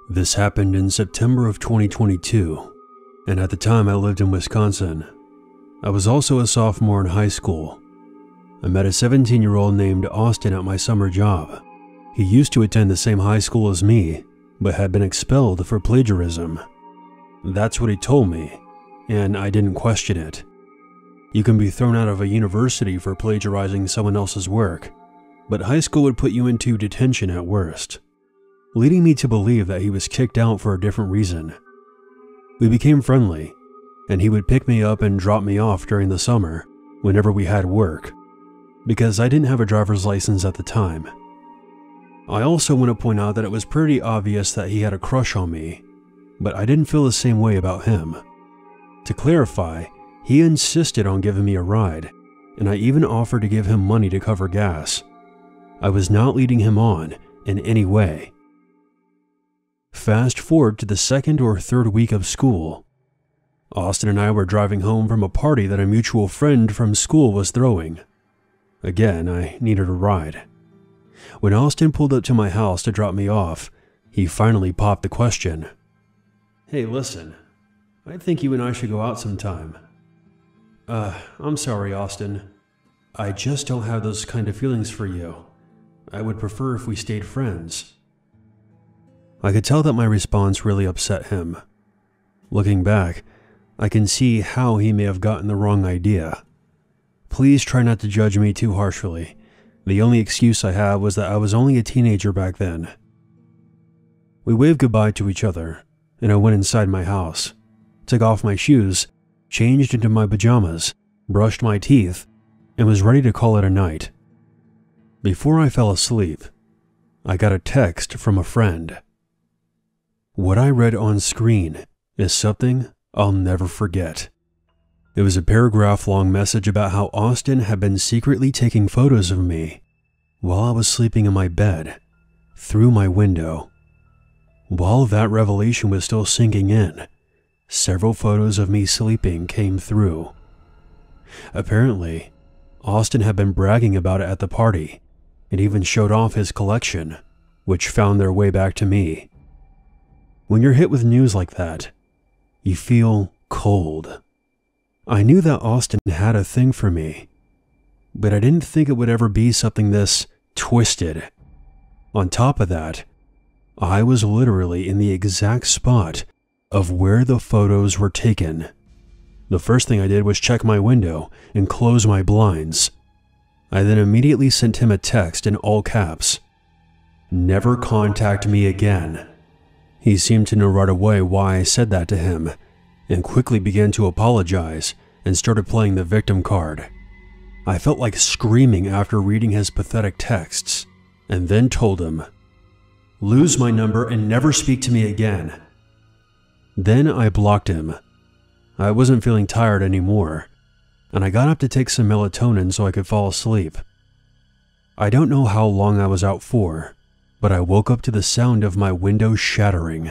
This happened in September of 2022, and at the time I lived in Wisconsin. I was also a sophomore in high school. I met a 17-year-old named Austin at my summer job. He used to attend the same high school as me, but had been expelled for plagiarism. That's what he told me, and I didn't question it. You can be thrown out of a university for plagiarizing someone else's work, but high school would put you into detention at worst, leading me to believe that he was kicked out for a different reason. We became friendly, and he would pick me up and drop me off during the summer whenever we had work, because I didn't have a driver's license at the time. I also want to point out that it was pretty obvious that he had a crush on me, but I didn't feel the same way about him. To clarify, he insisted on giving me a ride, and I even offered to give him money to cover gas. I was not leading him on in any way. Fast forward to the second or third week of school. Austin and I were driving home from a party that a mutual friend from school was throwing. Again, I needed a ride. When Austin pulled up to my house to drop me off, he finally popped the question. "Hey, listen, I think you and I should go out sometime." I'm sorry, Austin. I just don't have those kind of feelings for you. I would prefer if we stayed friends." I could tell that my response really upset him. Looking back, I can see how he may have gotten the wrong idea. Please try not to judge me too harshly. The only excuse I have was that I was only a teenager back then. We waved goodbye to each other, and I went inside my house, took off my shoes, changed into my pajamas, brushed my teeth, and was ready to call it a night. Before I fell asleep, I got a text from a friend. What I read on screen is something I'll never forget. It was a paragraph-long message about how Austin had been secretly taking photos of me while I was sleeping in my bed, through my window. While that revelation was still sinking in, several photos of me sleeping came through. Apparently, Austin had been bragging about it at the party, and even showed off his collection, which found their way back to me. When you're hit with news like that, you feel cold. I knew that Austin had a thing for me, but I didn't think it would ever be something this twisted. On top of that, I was literally in the exact spot of where the photos were taken. The first thing I did was check my window and close my blinds. I then immediately sent him a text in all caps. "Never contact me again." He seemed to know right away why I said that to him, and quickly began to apologize and started playing the victim card. I felt like screaming after reading his pathetic texts, and then told him, "Lose my number and never speak to me again." Then I blocked him. I wasn't feeling tired anymore, and I got up to take some melatonin so I could fall asleep. I don't know how long I was out for, but I woke up to the sound of my window shattering.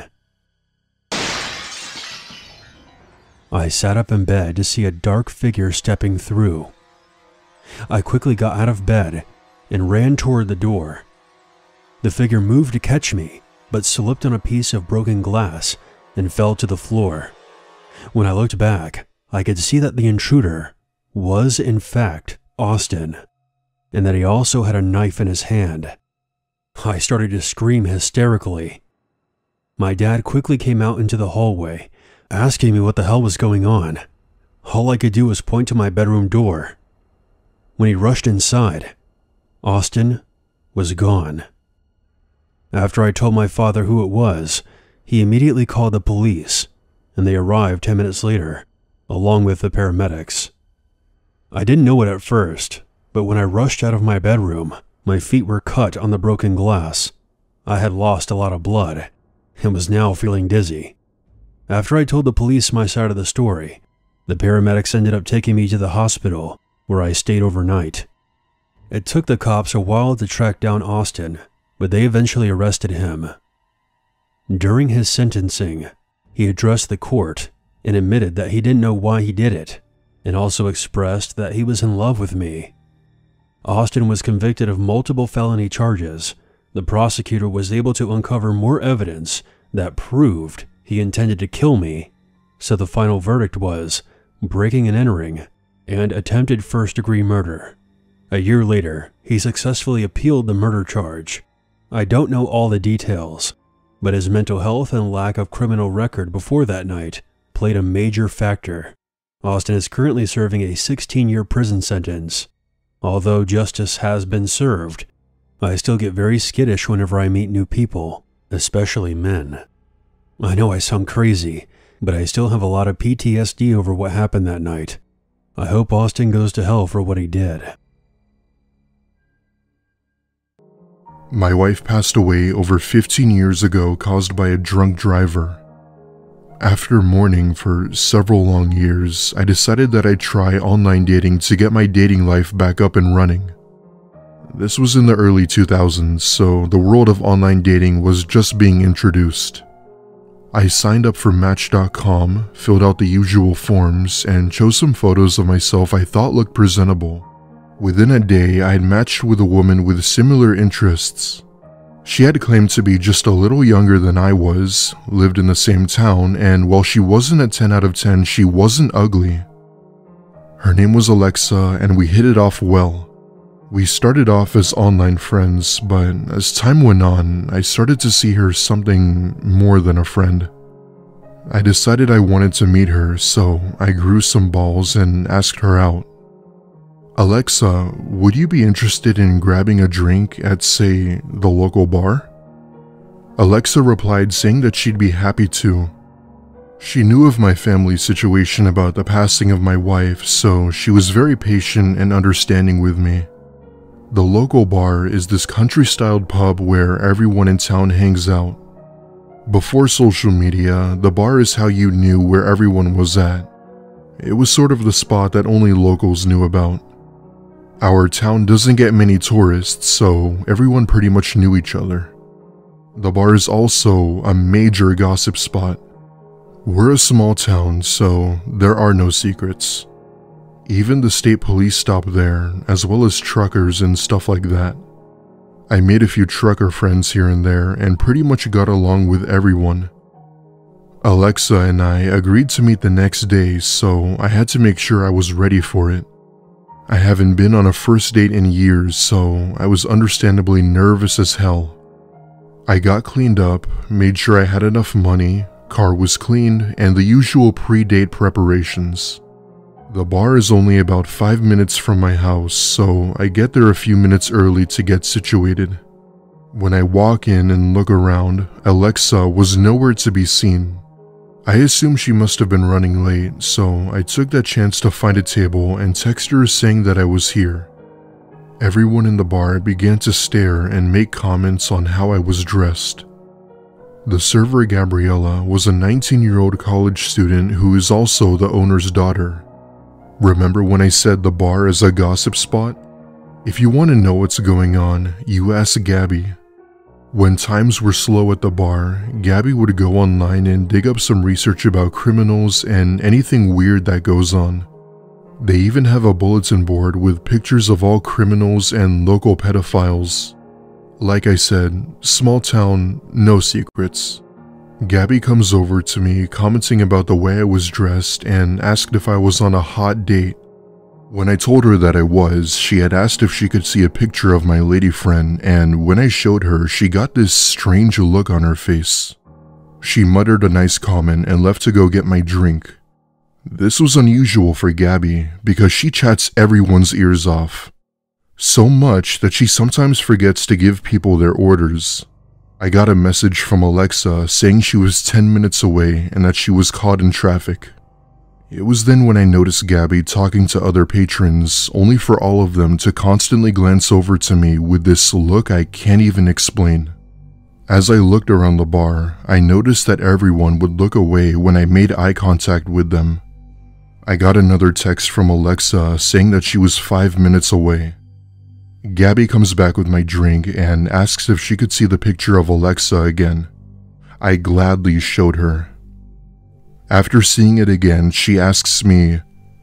I sat up in bed to see a dark figure stepping through. I quickly got out of bed and ran toward the door. The figure moved to catch me, but slipped on a piece of broken glass and fell to the floor. When I looked back, I could see that the intruder was in fact Austin, and that he also had a knife in his hand. I started to scream hysterically. My dad quickly came out into the hallway, asking me what the hell was going on. All I could do was point to my bedroom door. When he rushed inside, Austin was gone. After I told my father who it was, he immediately called the police, and they arrived 10 minutes later, along with the paramedics. I didn't know it at first, but when I rushed out of my bedroom, my feet were cut on the broken glass. I had lost a lot of blood, and was now feeling dizzy. After I told the police my side of the story, the paramedics ended up taking me to the hospital, where I stayed overnight. It took the cops a while to track down Austin, but they eventually arrested him. During his sentencing, he addressed the court and admitted that he didn't know why he did it, and also expressed that he was in love with me. Austin was convicted of multiple felony charges. The prosecutor was able to uncover more evidence that proved he intended to kill me, so the final verdict was breaking and entering and attempted first-degree murder. A year later, he successfully appealed the murder charge. I don't know all the details, but his mental health and lack of criminal record before that night played a major factor. Austin is currently serving a 16-year prison sentence. Although justice has been served, I still get very skittish whenever I meet new people, especially men. I know I sound crazy, but I still have a lot of PTSD over what happened that night. I hope Austin goes to hell for what he did. My wife passed away over 15 years ago, caused by a drunk driver. After mourning for several long years, I decided that I'd try online dating to get my dating life back up and running. This was in the early 2000s, so the world of online dating was just being introduced. I signed up for Match.com, filled out the usual forms, and chose some photos of myself I thought looked presentable. Within a day, I had matched with a woman with similar interests. She had claimed to be just a little younger than I was, lived in the same town, and while she wasn't a 10 out of 10, she wasn't ugly. Her name was Alexa, and we hit it off well. We started off as online friends, but as time went on, I started to see her something more than a friend. I decided I wanted to meet her, so I grew some balls and asked her out. "Alexa, would you be interested in grabbing a drink at, say, the local bar?" Alexa replied saying that she'd be happy to. She knew of my family's situation about the passing of my wife, so she was very patient and understanding with me. The local bar is this country-styled pub where everyone in town hangs out. Before social media, the bar is how you knew where everyone was at. It was sort of the spot that only locals knew about. Our town doesn't get many tourists, so everyone pretty much knew each other. The bar is also a major gossip spot. We're a small town, so there are no secrets. Even the state police stop there, as well as truckers and stuff like that. I made a few trucker friends here and there and pretty much got along with everyone. Alexa and I agreed to meet the next day, so I had to make sure I was ready for it. I haven't been on a first date in years, so I was understandably nervous as hell. I got cleaned up, made sure I had enough money, car was cleaned, and the usual pre-date preparations. The bar is only about 5 minutes from my house, so I get there a few minutes early to get situated. When I walk in and look around, Alexa was nowhere to be seen. I assume she must have been running late, so I took that chance to find a table and text her saying that I was here. Everyone in the bar began to stare and make comments on how I was dressed. The server, Gabriella, was a 19-year-old college student who is also the owner's daughter. Remember when I said the bar is a gossip spot? If you want to know what's going on, you ask Gabby. When times were slow at the bar, Gabby would go online and dig up some research about criminals and anything weird that goes on. They even have a bulletin board with pictures of all criminals and local pedophiles. Like I said, small town, no secrets. Gabby comes over to me commenting about the way I was dressed and asked if I was on a hot date. When I told her that I was, she had asked if she could see a picture of my lady friend, and when I showed her, she got this strange look on her face. She muttered a nice comment and left to go get my drink. This was unusual for Gabby because she chats everyone's ears off. So much that she sometimes forgets to give people their orders. I got a message from Alexa saying she was 10 minutes away and that she was caught in traffic. It was then when I noticed Gabby talking to other patrons, only for all of them to constantly glance over to me with this look I can't even explain. As I looked around the bar, I noticed that everyone would look away when I made eye contact with them. I got another text from Alexa saying that she was 5 minutes away. Gabby comes back with my drink and asks if she could see the picture of Alexa again. I gladly showed her. After seeing it again, she asks me,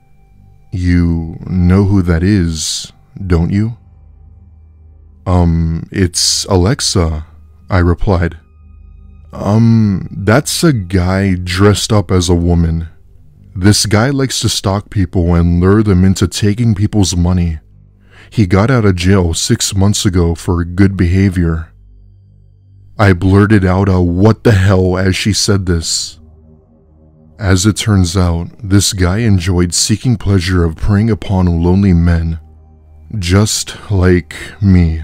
"You know who that is, don't you?" It's Alexa," I replied. That's a guy dressed up as a woman. This guy likes to stalk people and lure them into taking people's money. He got out of jail 6 months ago for good behavior." I blurted out a "what the hell" as she said this. As it turns out, this guy enjoyed seeking pleasure of preying upon lonely men, just like me.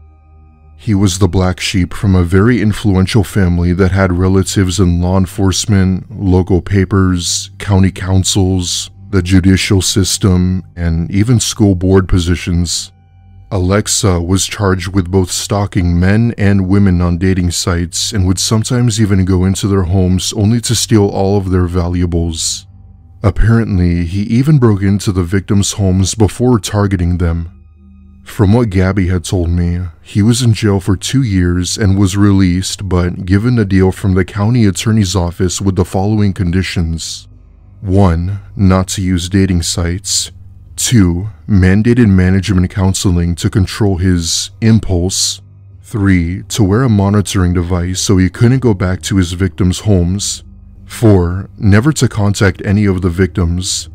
He was the black sheep from a very influential family that had relatives in law enforcement, local papers, county councils, the judicial system, and even school board positions. Alexa was charged with both stalking men and women on dating sites and would sometimes even go into their homes only to steal all of their valuables. Apparently, he even broke into the victims' homes before targeting them. From what Gabby had told me, he was in jail for 2 years and was released but given a deal from the county attorney's office with the following conditions. 1. Not to use dating sites. 2. Mandated management counseling to control his impulse. 3. To wear a monitoring device so he couldn't go back to his victims' homes. 4. Never to contact any of the victims.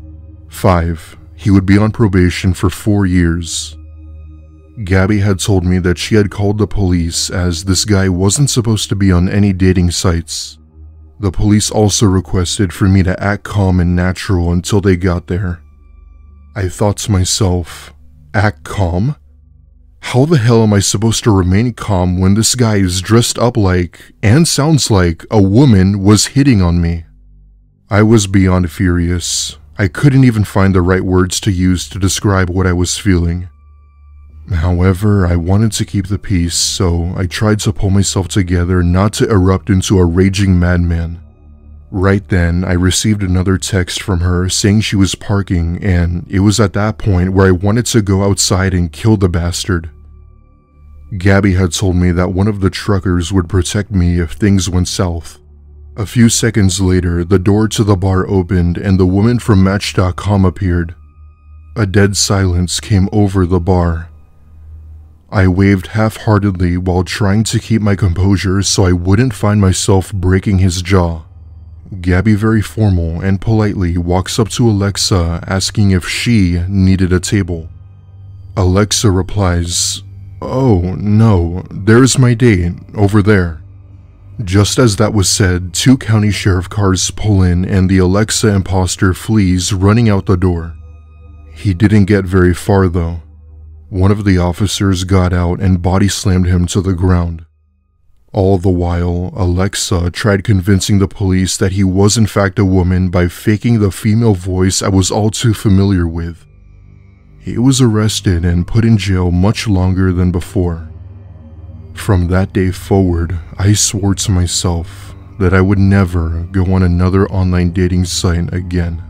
5. He would be on probation for 4 years. Gabby had told me that she had called the police as this guy wasn't supposed to be on any dating sites. The police also requested for me to act calm and natural until they got there. I thought to myself, act calm? How the hell am I supposed to remain calm when this guy is dressed up like, and sounds like, a woman was hitting on me? I was beyond furious. I couldn't even find the right words to use to describe what I was feeling. However, I wanted to keep the peace, so I tried to pull myself together not to erupt into a raging madman. Right then, I received another text from her saying she was parking, and it was at that point where I wanted to go outside and kill the bastard. Gabby had told me that one of the truckers would protect me if things went south. A few seconds later, the door to the bar opened and the woman from Match.com appeared. A dead silence came over the bar. I waved half-heartedly while trying to keep my composure so I wouldn't find myself breaking his jaw. Gabby very formal and politely walks up to Alexa asking if she needed a table. Alexa replies, "Oh, no, there's my date, over there." Just as that was said, 2 county sheriff cars pull in and the Alexa imposter flees running out the door. He didn't get very far though. One of the officers got out and body slammed him to the ground. All the while, Alexa tried convincing the police that he was in fact a woman by faking the female voice I was all too familiar with. He was arrested and put in jail much longer than before. From that day forward, I swore to myself that I would never go on another online dating site again.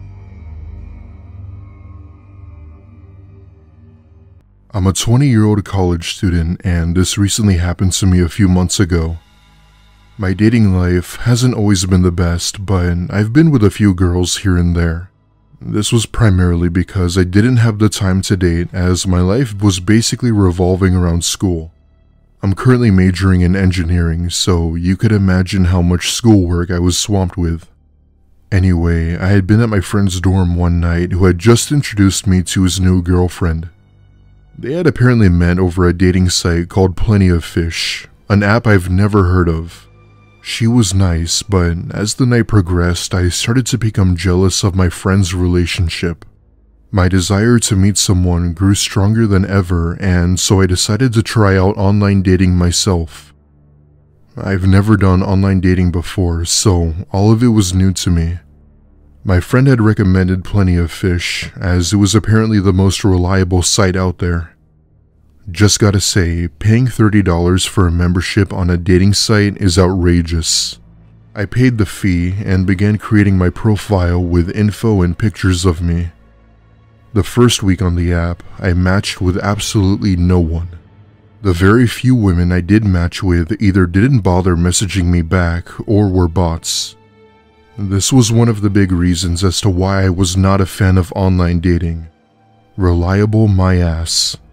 I'm a 20-year-old college student, and this recently happened to me a few months ago. My dating life hasn't always been the best, but I've been with a few girls here and there. This was primarily because I didn't have the time to date, as my life was basically revolving around school. I'm currently majoring in engineering, so you could imagine how much schoolwork I was swamped with. Anyway, I had been at my friend's dorm one night who had just introduced me to his new girlfriend. They had apparently met over a dating site called Plenty of Fish, an app I've never heard of. She was nice, but as the night progressed, I started to become jealous of my friend's relationship. My desire to meet someone grew stronger than ever, and so I decided to try out online dating myself. I've never done online dating before, so all of it was new to me. My friend had recommended Plenty of Fish, as it was apparently the most reliable site out there. Just gotta say, paying $30 for a membership on a dating site is outrageous. I paid the fee and began creating my profile with info and pictures of me. The first week on the app, I matched with absolutely no one. The very few women I did match with either didn't bother messaging me back or were bots. This was one of the big reasons as to why I was not a fan of online dating. Reliable my ass.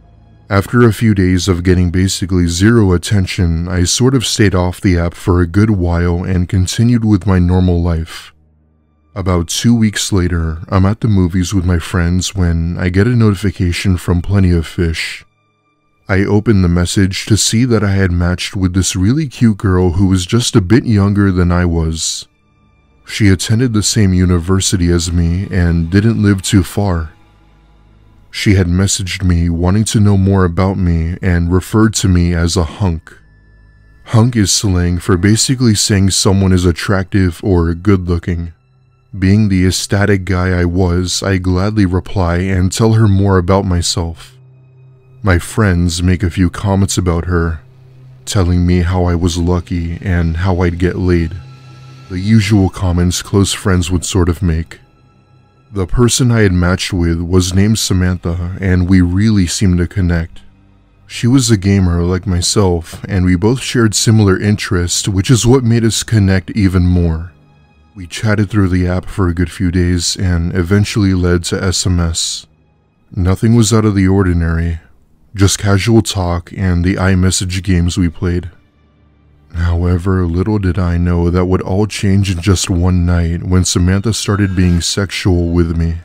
After a few days of getting basically zero attention, I sort of stayed off the app for a good while and continued with my normal life. About 2 weeks later, I'm at the movies with my friends when I get a notification from Plenty of Fish. I open the message to see that I had matched with this really cute girl who was just a bit younger than I was. She attended the same university as me and didn't live too far. She had messaged me wanting to know more about me and referred to me as a hunk. Hunk is slang for basically saying someone is attractive or good looking. Being the ecstatic guy I was, I gladly reply and tell her more about myself. My friends make a few comments about her, telling me how I was lucky and how I'd get laid. The usual comments close friends would sort of make. The person I had matched with was named Samantha, and we really seemed to connect. She was a gamer like myself, and we both shared similar interests, which is what made us connect even more. We chatted through the app for a good few days and eventually led to SMS. Nothing was out of the ordinary, just casual talk and the iMessage games we played. However, little did I know that would all change in just one night when Samantha started being sexual with me.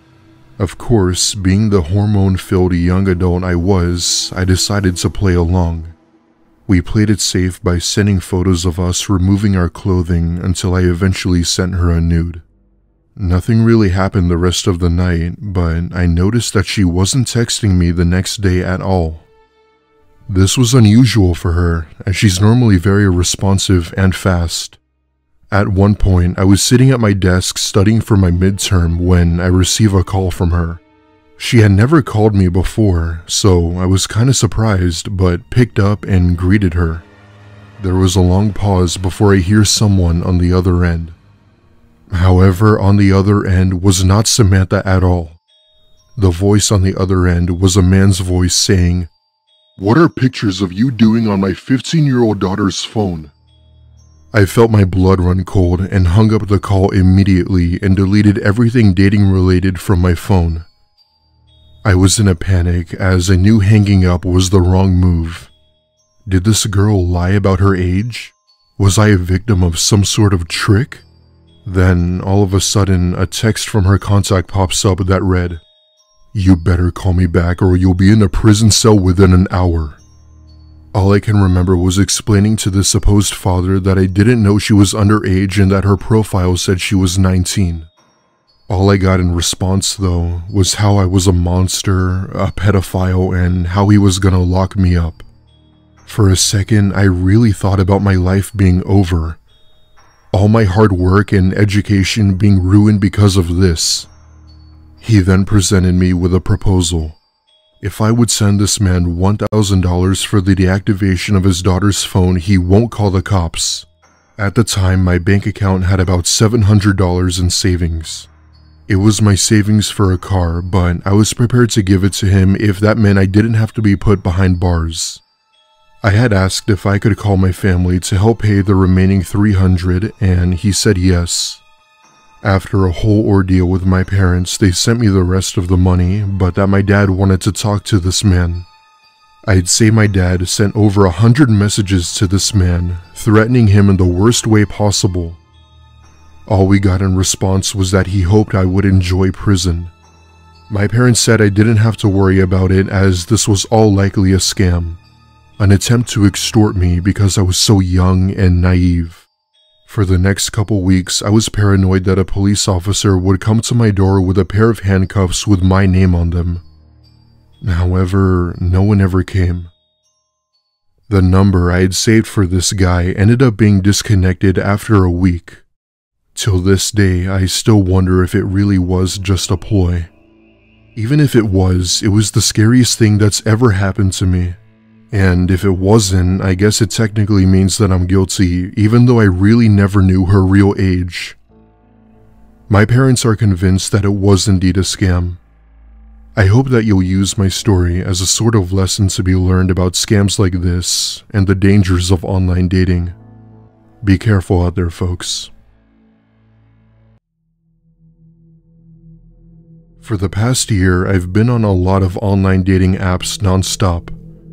Of course, being the hormone-filled young adult I decided to play along. We played it safe by sending photos of us removing our clothing until I eventually sent her a nude. Nothing really happened the rest of the night, but I noticed that she wasn't texting me the next day at all. This was unusual for her, as she's normally very responsive and fast. At one point, I was sitting at my desk studying for my midterm when I received a call from her. She had never called me before, so I was kinda surprised, but picked up and greeted her. There was a long pause before I hear someone on the other end. However, on the other end was not Samantha at all. The voice on the other end was a man's voice saying, "What are pictures of you doing on my 15-year-old daughter's phone?" I felt my blood run cold and hung up the call immediately and deleted everything dating related from my phone. I was in a panic as I knew hanging up was the wrong move. Did this girl lie about her age? Was I a victim of some sort of trick? Then, all of a sudden, a text from her contact pops up that read, "You better call me back or you'll be in a prison cell within an hour." All I can remember was explaining to the supposed father that I didn't know she was underage and that her profile said she was 19. All I got in response, though, was how I was a monster, a pedophile, and how he was gonna lock me up. For a second, I really thought about my life being over. All my hard work and education being ruined because of this. He then presented me with a proposal. If I would send this man $1,000 for the deactivation of his daughter's phone, he won't call the cops. At the time, my bank account had about $700 in savings. It was my savings for a car, but I was prepared to give it to him if that meant I didn't have to be put behind bars. I had asked if I could call my family to help pay the remaining $300, and he said yes. After a whole ordeal with my parents, they sent me the rest of the money, but that my dad wanted to talk to this man. I'd say my dad sent over 100 messages to this man, threatening him in the worst way possible. All we got in response was that he hoped I would enjoy prison. My parents said I didn't have to worry about it as this was all likely a scam, an attempt to extort me because I was so young and naive. For the next couple weeks, I was paranoid that a police officer would come to my door with a pair of handcuffs with my name on them. However, no one ever came. The number I had saved for this guy ended up being disconnected after a week. Till this day, I still wonder if it really was just a ploy. Even if it was the scariest thing that's ever happened to me. And if it wasn't, I guess it technically means that I'm guilty, even though I really never knew her real age. My parents are convinced that it was indeed a scam. I hope that you'll use my story as a sort of lesson to be learned about scams like this and the dangers of online dating. Be careful out there, folks. For the past year, I've been on a lot of online dating apps nonstop.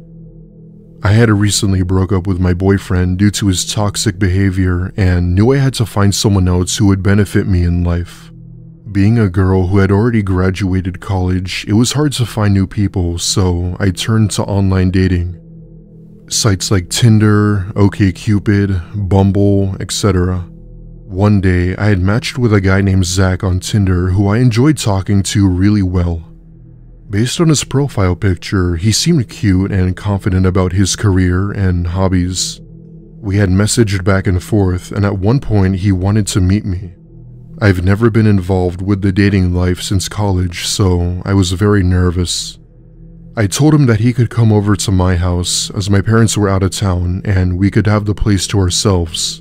I had recently broke up with my boyfriend due to his toxic behavior and knew I had to find someone else who would benefit me in life. Being a girl who had already graduated college, it was hard to find new people, so I turned to online dating. Sites like Tinder, OkCupid, Bumble, etc. One day, I had matched with a guy named Zach on Tinder who I enjoyed talking to really well. Based on his profile picture, he seemed cute and confident about his career and hobbies. We had messaged back and forth, and at one point he wanted to meet me. I've never been involved with the dating life since college, so I was very nervous. I told him that he could come over to my house as my parents were out of town and we could have the place to ourselves.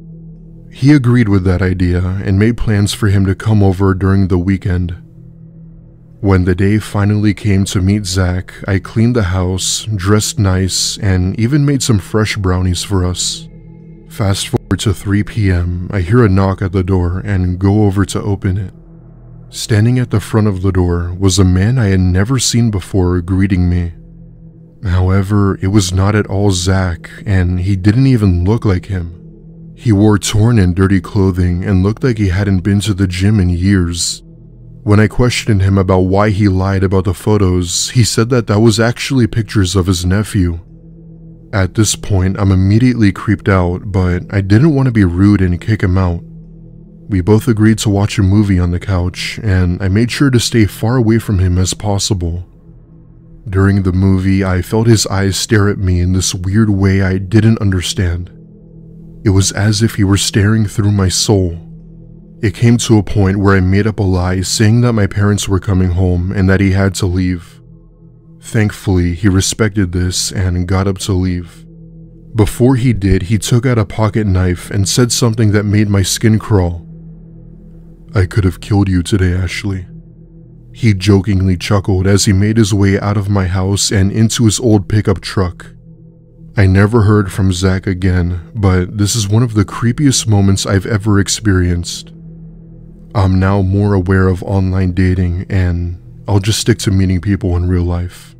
He agreed with that idea and made plans for him to come over during the weekend. When the day finally came to meet Zach, I cleaned the house, dressed nice, and even made some fresh brownies for us. Fast forward to 3 p.m., I hear a knock at the door and go over to open it. Standing at the front of the door was a man I had never seen before greeting me. However, it was not at all Zach, and he didn't even look like him. He wore torn and dirty clothing and looked like he hadn't been to the gym in years. When I questioned him about why he lied about the photos, he said that was actually pictures of his nephew. At this point, I'm immediately creeped out, but I didn't want to be rude and kick him out. We both agreed to watch a movie on the couch, and I made sure to stay far away from him as possible. During the movie, I felt his eyes stare at me in this weird way I didn't understand. It was as if he were staring through my soul. It came to a point where I made up a lie saying that my parents were coming home and that he had to leave. Thankfully, he respected this and got up to leave. Before he did, he took out a pocket knife and said something that made my skin crawl. "I could have killed you today, Ashley." He jokingly chuckled as he made his way out of my house and into his old pickup truck. I never heard from Zach again, but this is one of the creepiest moments I've ever experienced. I'm now more aware of online dating, and I'll just stick to meeting people in real life.